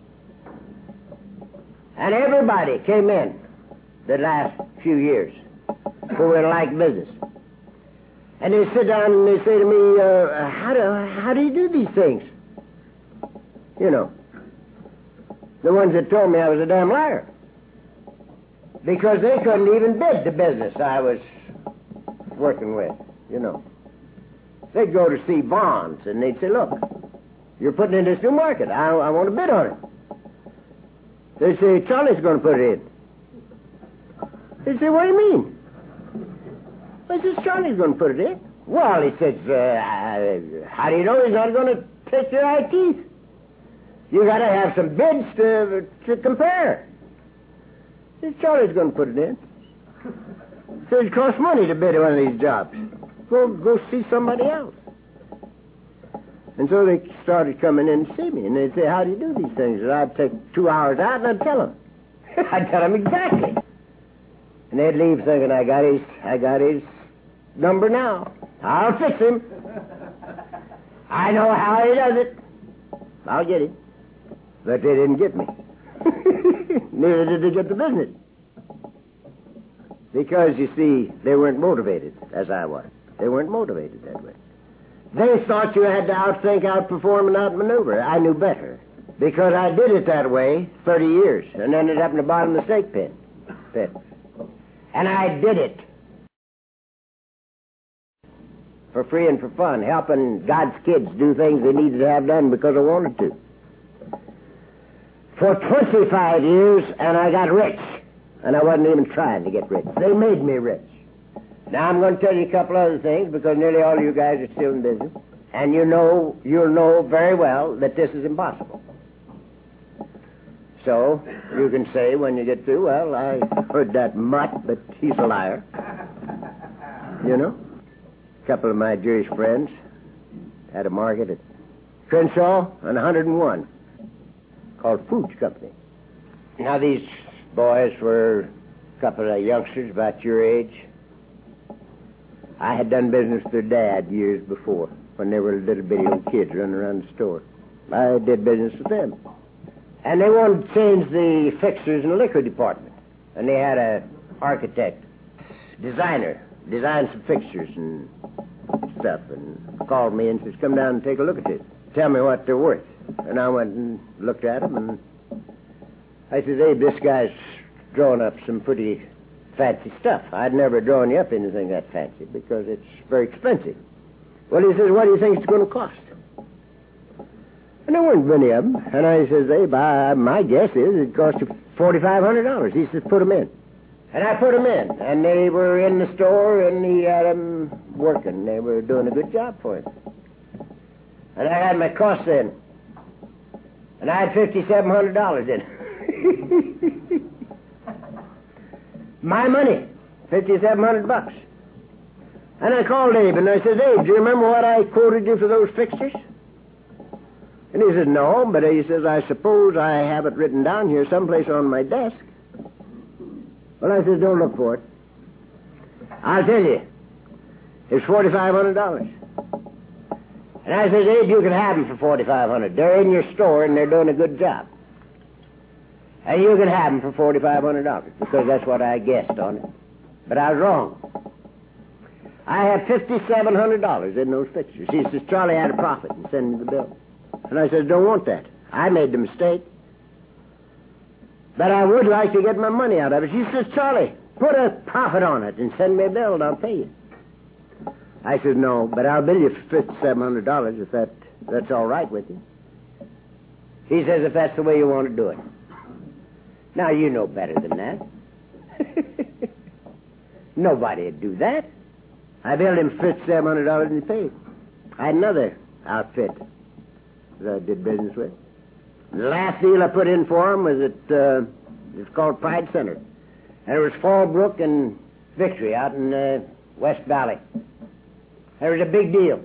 And everybody came in the last few years who were like business. And they sit down and they say to me, how do you do these things? You know, the ones that told me I was a damn liar. Because they couldn't even bid the business I was working with, you know. They'd go to see bonds, and they'd say, look, you're putting in this new market. I want to bid on it. They'd say, Charlie's going to put it in. They'd say, what do you mean? I says, Charlie's going to put it in. Well, he says, how do you know he's not going to take your eye teeth? You got to have some bids to compare. He says, Charlie's going to put it in. So it costs money to bid one of these jobs. Go see somebody else. And so they started coming in to see me, and they'd say, how do you do these things? And I'd take 2 hours out, and I'd tell them. I'd tell them exactly. And they'd leave thinking, I got his number now. I'll fix him. I know how he does it. I'll get him. But they didn't get me. Neither did they get the business. Because, you see, they weren't motivated as I was. They weren't motivated that way. They thought you had to outthink, outperform, and outmaneuver. I knew better. Because I did it that way 30 years and ended up in the bottom of the steak pit. And I did it for free and for fun, helping God's kids do things they needed to have done because I wanted to. For 25 years, and I got rich. And I wasn't even trying to get rich. They made me rich. Now, I'm going to tell you a couple other things, because nearly all of you guys are still in business. And you'll know very well that this is impossible. So, you can say when you get through, well, I heard that mutt, but he's a liar. You know? A couple of my Jewish friends had a market at Crenshaw and 101, called Foods Company. Now, these boys were a couple of youngsters about your age. I had done business with their dad years before, when they were little bitty old kids running around the store. I did business with them. And they wanted to change the fixtures in the liquor department. And they had an architect, designer, design some fixtures and stuff, and called me and says, come down and take a look at this. Tell me what they're worth. And I went and looked at them, and I said, Abe, this guy's drawing up some pretty fancy stuff. I'd never drawn you up anything that fancy because it's very expensive. Well, he says, what do you think it's going to cost? And there weren't many of them. And I says, Abe, my guess is it cost you $4,500. He says, put them in. And I put them in. And they were in the store, and he had them working. They were doing a good job for him. And I had my costs in. And I had $5,700 in. My money, $5,700. And I called Abe, and I said, Abe, do you remember what I quoted you for those fixtures? And he said, no, but he says, I suppose I have it written down here someplace on my desk. Well, I said, don't look for it. I'll tell you. It's $4,500. And I said, Abe, you can have them for $4,500. They're in your store, and they're doing a good job. And you can have them for $4,500, because that's what I guessed on it. But I was wrong. I have $5,700 in those fixtures. He says, Charlie had a profit and send me the bill. And I said, don't want that. I made the mistake. But I would like to get my money out of it. He says, Charlie, put a profit on it and send me a bill and I'll pay you. I said, no, but I'll bill you for $5,700 if that's all right with you. He says, if that's the way you want to do it. Now, you know better than that. Nobody'd do that. I billed him $5,700 and he paid. I had another outfit that I did business with. The last deal I put in for him was at, it's called Pride Center. And it was Fallbrook and Victory out in West Valley. It was a big deal.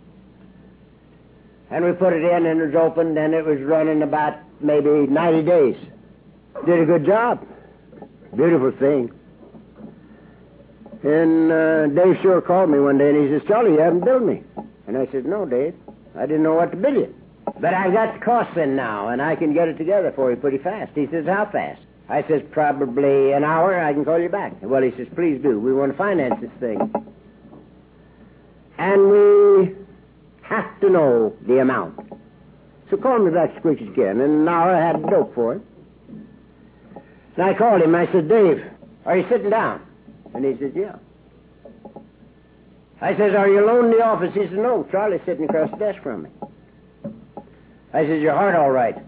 And we put it in and it was opened and it was running about maybe 90 days. Did a good job. Beautiful thing. And Dave Shore called me one day and he says, Charlie, you haven't billed me. And I said, no, Dave, I didn't know what to bill you. But I got the costs in now and I can get it together for you pretty fast. He says, how fast? I says, probably an hour, I can call you back. Well, he says, please do. We want to finance this thing. And we have to know the amount. So call me back squeaky again. In an hour, I had the dope for it. And I called him. I said, Dave, are you sitting down? And he said, yeah. I says, are you alone in the office? He said, no, Charlie's sitting across the desk from me. I says, your heart all right?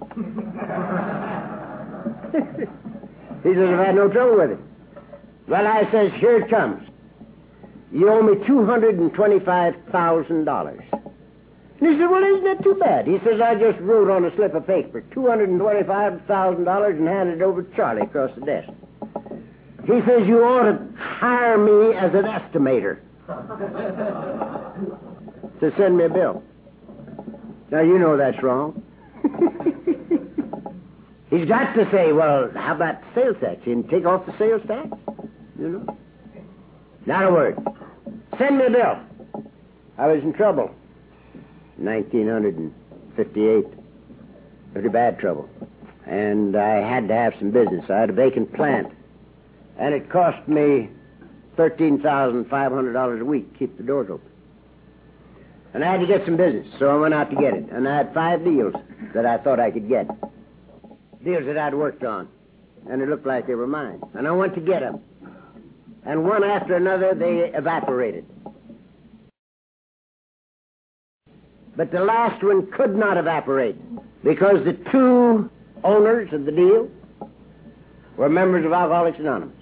He says, I've had no trouble with it. Well, I says, here it comes. You owe me $225,000. And he said, well, isn't that too bad? He says, I just wrote on a slip of paper, $225,000 and handed it over to Charlie across the desk. He says, you ought to hire me as an estimator. To send me a bill. Now, you know that's wrong. He's got to say, well, how about sales tax? And take off the sales tax? You know? Not a word. Send me a bill. I was in trouble. 1958. Pretty bad trouble. And I had to have some business. I had a vacant plant. And it cost me $13,500 a week to keep the doors open. And I had to get some business, so I went out to get it. And I had 5 deals that I thought I could get. Deals that I'd worked on. And it looked like they were mine. And I went to get them. And one after another, they evaporated. But the last one could not evaporate because the 2 owners of the deal were members of Alcoholics Anonymous.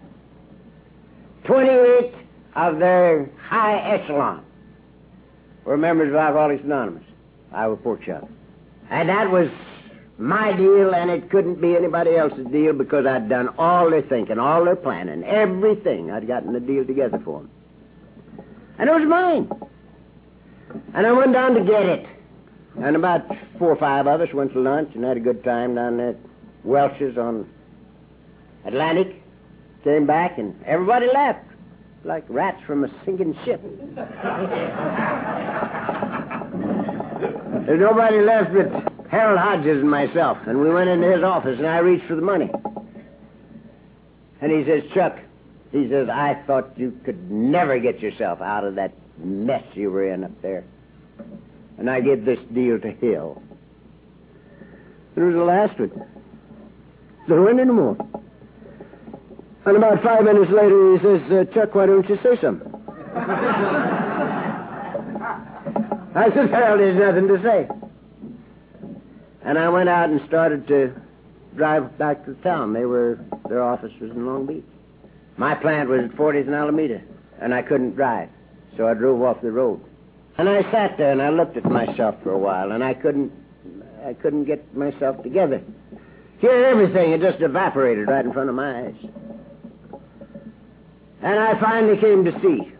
28 of their high echelon were members of Alcoholics Anonymous. Iowa Pork Chop. And that was my deal, and it couldn't be anybody else's deal because I'd done all their thinking, all their planning, everything. I'd gotten the deal together for them. And it was mine. And I went down to get it. And about 4 or 5 of us went to lunch and had a good time down there at Welch's on Atlantic. Came back and everybody left like rats from a sinking ship. There's nobody left but Harold Hodges and myself. And we went into his office and I reached for the money. And he says, Chuck, he says, I thought you could never get yourself out of that mess you were in up there. And I gave this deal to Hill. It was the last one. There weren't any more. And about 5 minutes later, he says, Chuck, why don't you say something? I said, Harold, there's nothing to say. And I went out and started to drive back to town. Their office was in Long Beach. My plant was at 40th and Alameda, and I couldn't drive. So I drove off the road. And I sat there and I looked at myself for a while, and I couldn't get myself together. Here, everything had just evaporated right in front of my eyes. And I finally came to see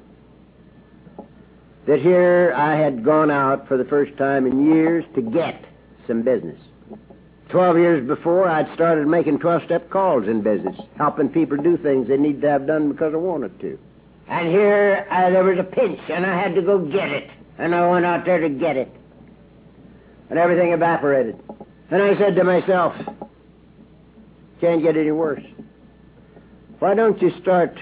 that here I had gone out for the first time in years to get some business. 12 years before, I'd started making 12-step calls in business, helping people do things they need to have done because I wanted to. And here, there was a pinch, and I had to go get it. And I went out there to get it. And everything evaporated. And I said to myself, can't get any worse. Why don't you start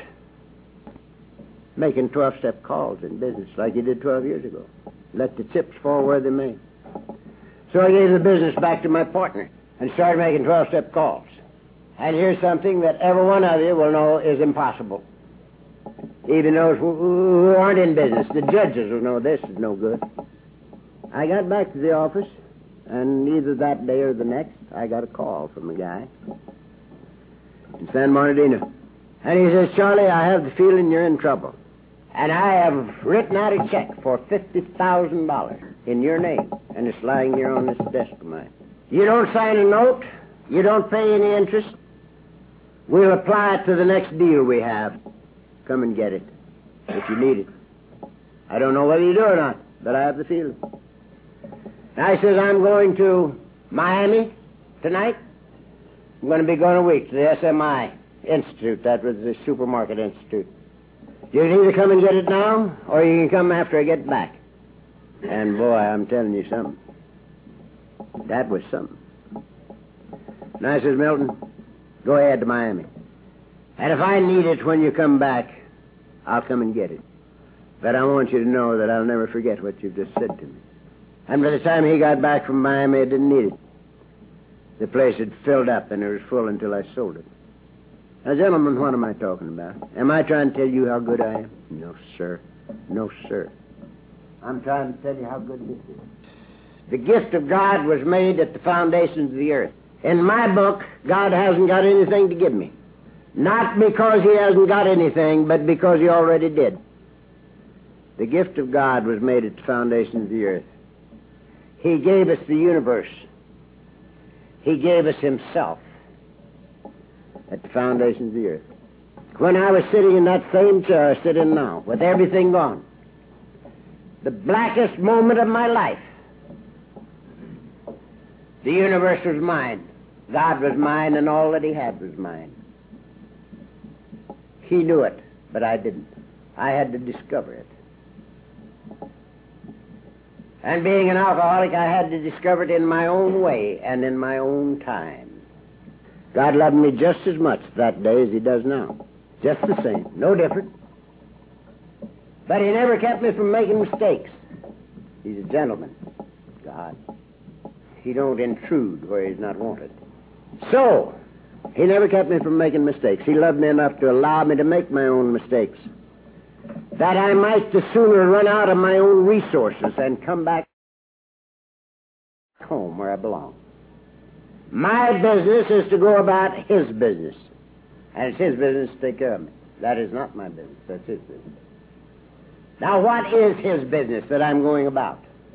making 12-step calls in business like you did 12 years ago? Let the chips fall where they may. So I gave the business back to my partner and started making 12-step calls. And here's something that every one of you will know is impossible. Even those who aren't in business, the judges will know this is no good. I got back to the office, and either that day or the next, I got a call from a guy in San Bernardino. And he says, Charlie, I have the feeling you're in trouble. And I have written out a check for $50,000 in your name, and it's lying here on this desk of mine. You don't sign a note. You don't pay any interest. We'll apply it to the next deal we have. Come and get it if you need it. I don't know whether you do or not, but I have the feeling. And I says, I'm going to Miami tonight. I'm going to be going a week to the SMI Institute. That was the Supermarket Institute. You can either come and get it now, or you can come after I get back. And boy, I'm telling you something. That was something. And I says, Milton, go ahead to Miami. And if I need it when you come back, I'll come and get it. But I want you to know that I'll never forget what you've just said to me. And by the time he got back from Miami, I didn't need it. The place had filled up, and it was full until I sold it. Now, gentlemen, what am I talking about? Am I trying to tell you how good I am? No, sir. No, sir. I'm trying to tell you how good this is. The gift of God was made at the foundations of the earth. In my book, God hasn't got anything to give me. Not because he hasn't got anything, but because he already did. The gift of God was made at the foundations of the earth. He gave us the universe. He gave us himself at the foundations of the earth. When I was sitting in that same chair I sit in now, with everything gone, the blackest moment of my life, the universe was mine. God was mine, and all that he had was mine. He knew it, but I didn't. I had to discover it. And being an alcoholic, I had to discover it in my own way and in my own time. God loved me just as much that day as he does now. Just the same. No different. But he never kept me from making mistakes. He's a gentleman, God. He don't intrude where he's not wanted. So, he never kept me from making mistakes. He loved me enough to allow me to make my own mistakes, that I might the sooner run out of my own resources and come back home where I belong. My business is to go about his business, and it's his business to take care of me. That is not my business. That's his business. Now, what is his business that I'm going about?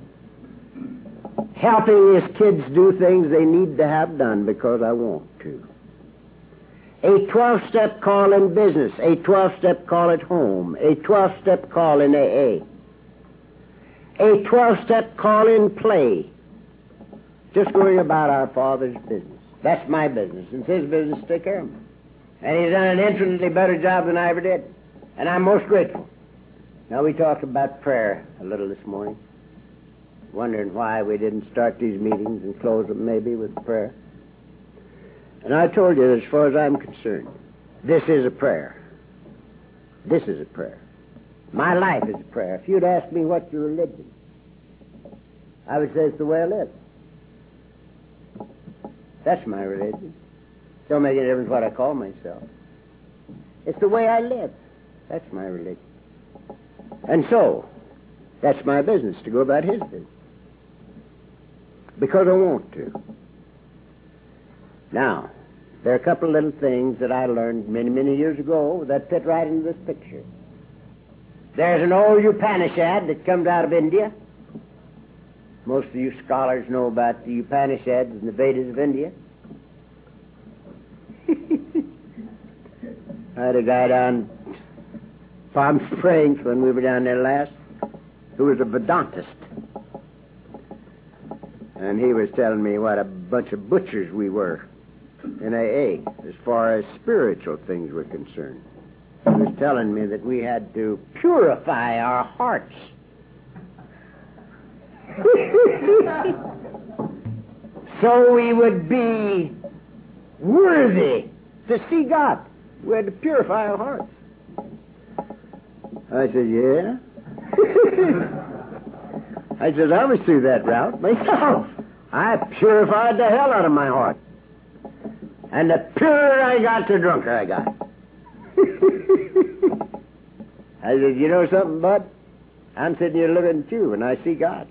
Helping his kids do things they need to have done because I want to. A 12-step call in business, a 12-step call at home, a 12-step call in AA, a 12-step call in play. Just going about our Father's business. That's my business. It's his business to take care of me. And he's done an infinitely better job than I ever did. And I'm most grateful. Now, we talked about prayer a little this morning, wondering why we didn't start these meetings and close them maybe with prayer. And I told you that as far as I'm concerned, this is a prayer. This is a prayer. My life is a prayer. If you'd ask me what's your religion, I would say it's the way I live. That's my religion. Don't make any difference what I call myself. It's the way I live. That's my religion. And so, that's my business, to go about his business. Because I want to. Now, there are a couple of little things that I learned many, many years ago that fit right into this picture. There's an old Upanishad that comes out of India. Most of you scholars know about the Upanishads and the Vedas of India. I had a guy down Palm Springs when we were down there last who was a Vedantist. And he was telling me what a bunch of butchers we were in AA as far as spiritual things were concerned. He was telling me that we had to purify our hearts. So we would be worthy to see God. We had to purify our hearts. I said, yeah? I said, I was through that route myself. I purified the hell out of my heart. And the purer I got, the drunker I got. I said, you know something, bud? I'm sitting here looking at you, and I see God.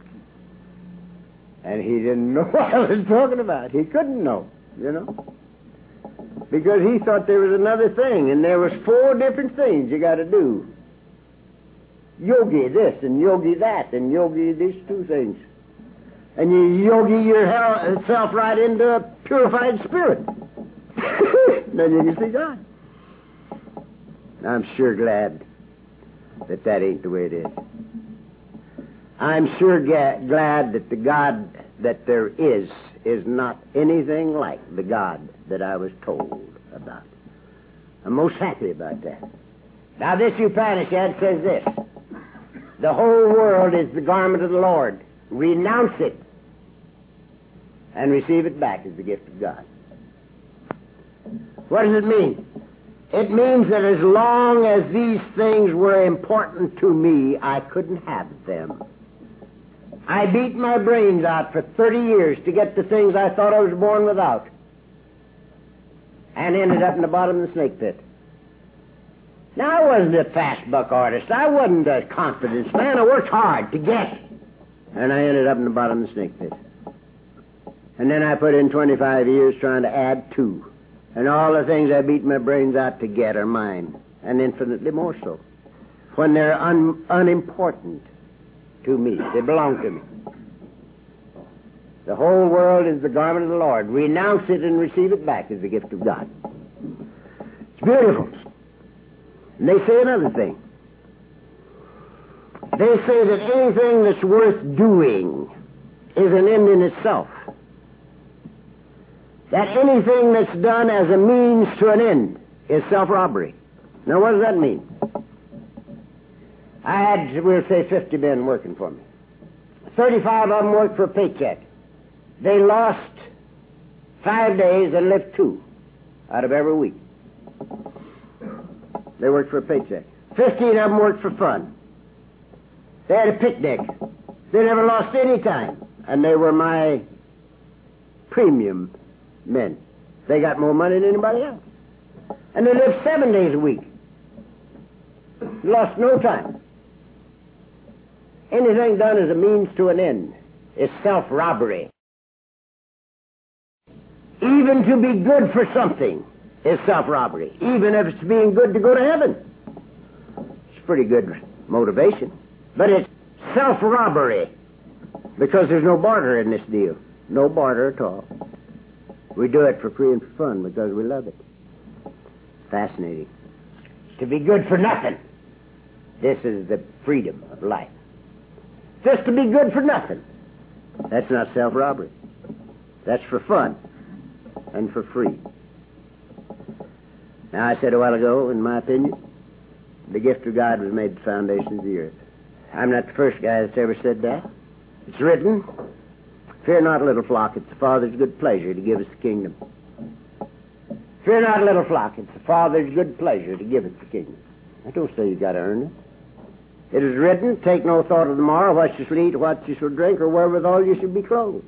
And he didn't know what I was talking about. He couldn't know, you know. Because he thought there was another thing, and there was 4 different things you got to do. Yogi this, and yogi that, and yogi these 2 things. And you yogi yourself right into a purified spirit. Then you can see God. I'm sure glad that that ain't the way it is. I'm sure glad that the God that there is not anything like the God that I was told about. I'm most happy about that. Now, this Upanishad says this: the whole world is the garment of the Lord. Renounce it and receive it back as the gift of God. What does it mean? It means that as long as these things were important to me, I couldn't have them. I beat my brains out for 30 years to get the things I thought I was born without, and ended up in the bottom of the snake pit. Now, I wasn't a fast buck artist. I wasn't a confidence man. I worked hard to get, and I ended up in the bottom of the snake pit. And then I put in 25 years trying to add 2. And all the things I beat my brains out to get are mine, and infinitely more so. When they're unimportant to me, they belong to me. The whole world is the garment of the Lord. Renounce it and receive it back as the gift of God. It's beautiful. And they say another thing. They say that anything that's worth doing is an end in itself. That anything that's done as a means to an end is self-robbery. Now, what does that mean? I had, we'll say, 50 men working for me. 35 of them worked for a paycheck. They lost 5 days and lived 2 out of every week. They worked for a paycheck. 15 of them worked for fun. They had a picnic. They never lost any time. And they were my premium men. They got more money than anybody else. And they lived 7 days a week. Lost no time. Anything done as a means to an end is self-robbery. Even to be good for something is self-robbery, even if it's being good to go to heaven. It's pretty good motivation. But it's self-robbery because there's no barter in this deal. No barter at all. We do it for free and for fun because we love it. Fascinating. To be good for nothing. This is the freedom of life. Just to be good for nothing. That's not self-robbery. That's for fun and for free. Now, I said a while ago, in my opinion, the gift of God was made the foundations of the earth. I'm not the first guy that's ever said that. It's written, "Fear not, little flock, it's the Father's good pleasure to give us the kingdom." Fear not, little flock, it's the Father's good pleasure to give us the kingdom. I don't say you got to earn it. It is written, "Take no thought of tomorrow, what you shall eat, what you shall drink, or wherewithal you shall be clothed."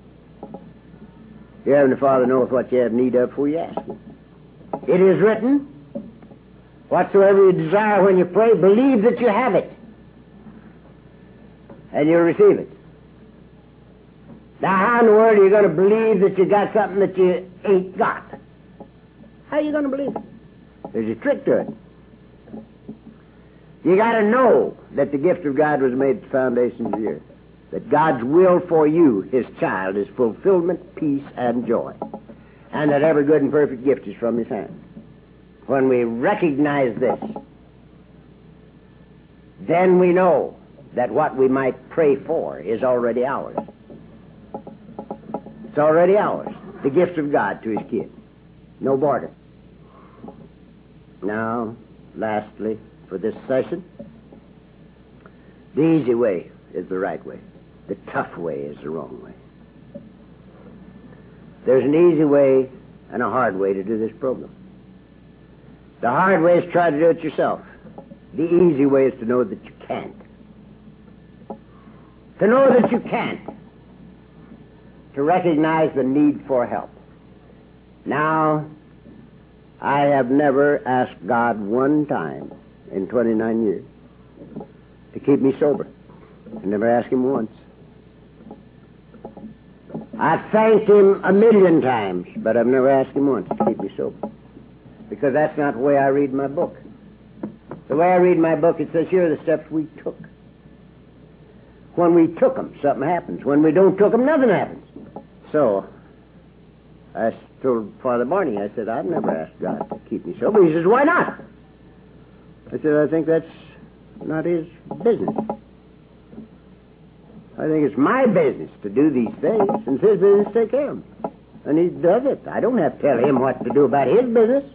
Your Heavenly Father knoweth what you have need of before you ask Him. It is written, "Whatsoever you desire when you pray, believe that you have it, and you'll receive it." Now, how in the world are you going to believe that you got something that you ain't got? How are you going to believe it? There's a trick to it. You got to know that the gift of God was made the foundations of the earth. That God's will for you, His child, is fulfillment, peace, and joy. And that every good and perfect gift is from His hand. When we recognize this, then we know that what we might pray for is already ours. It's already ours. The gift of God to His kid. No barter. Now, lastly, for this session, the easy way is the right way. The tough way is the wrong way. There's an easy way and a hard way to do this program. The hard way is to try to do it yourself. The easy way is to know that you can't. To know that you can't. To recognize the need for help. Now, I have never asked God one time in 29 years to keep me sober. I never asked Him once. I've thanked Him 1,000,000 times, but I've never asked Him once to keep me sober. Because that's not the way I read my book. The way I read my book, it says here are the steps we took. When we took them, something happens. When we don't took them, nothing happens. So, I told Father Barney, I said, I've never asked God to keep me sober. He says, why not? I said, I think that's not His business. I think it's my business to do these things, and it's His business to take care of them. And He does it. I don't have to tell Him what to do about His business.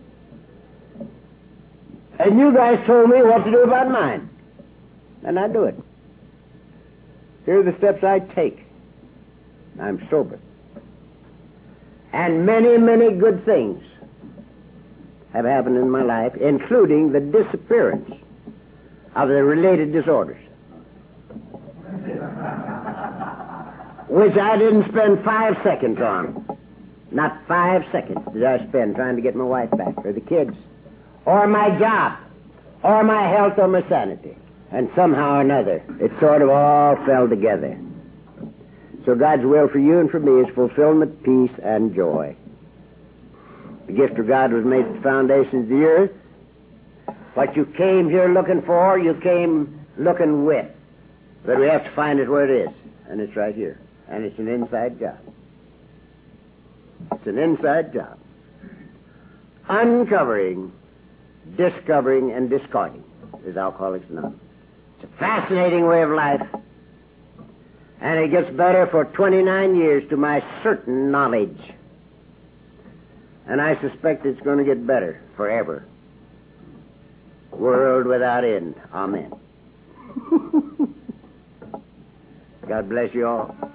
And you guys told me what to do about mine. And I do it. Here are the steps I take. I'm sober. And many, many good things have happened in my life, including the disappearance of the related disorders, which I didn't spend 5 seconds on. Not 5 seconds did I spend trying to get my wife back, or the kids, or my job, or my health, or my sanity. And somehow or another, it sort of all fell together. So God's will for you and for me is fulfillment, peace, and joy. The gift of God was made at the foundations of the earth. What you came here looking for, you came looking with. But we have to find it where it is. And it's right here. And it's an inside job. It's an inside job. Uncovering, discovering, and discarding is Alcoholics Anonymous. It's a fascinating way of life. And it gets better for 29 years to my certain knowledge. And I suspect it's going to get better forever. World without end. Amen. God bless you all.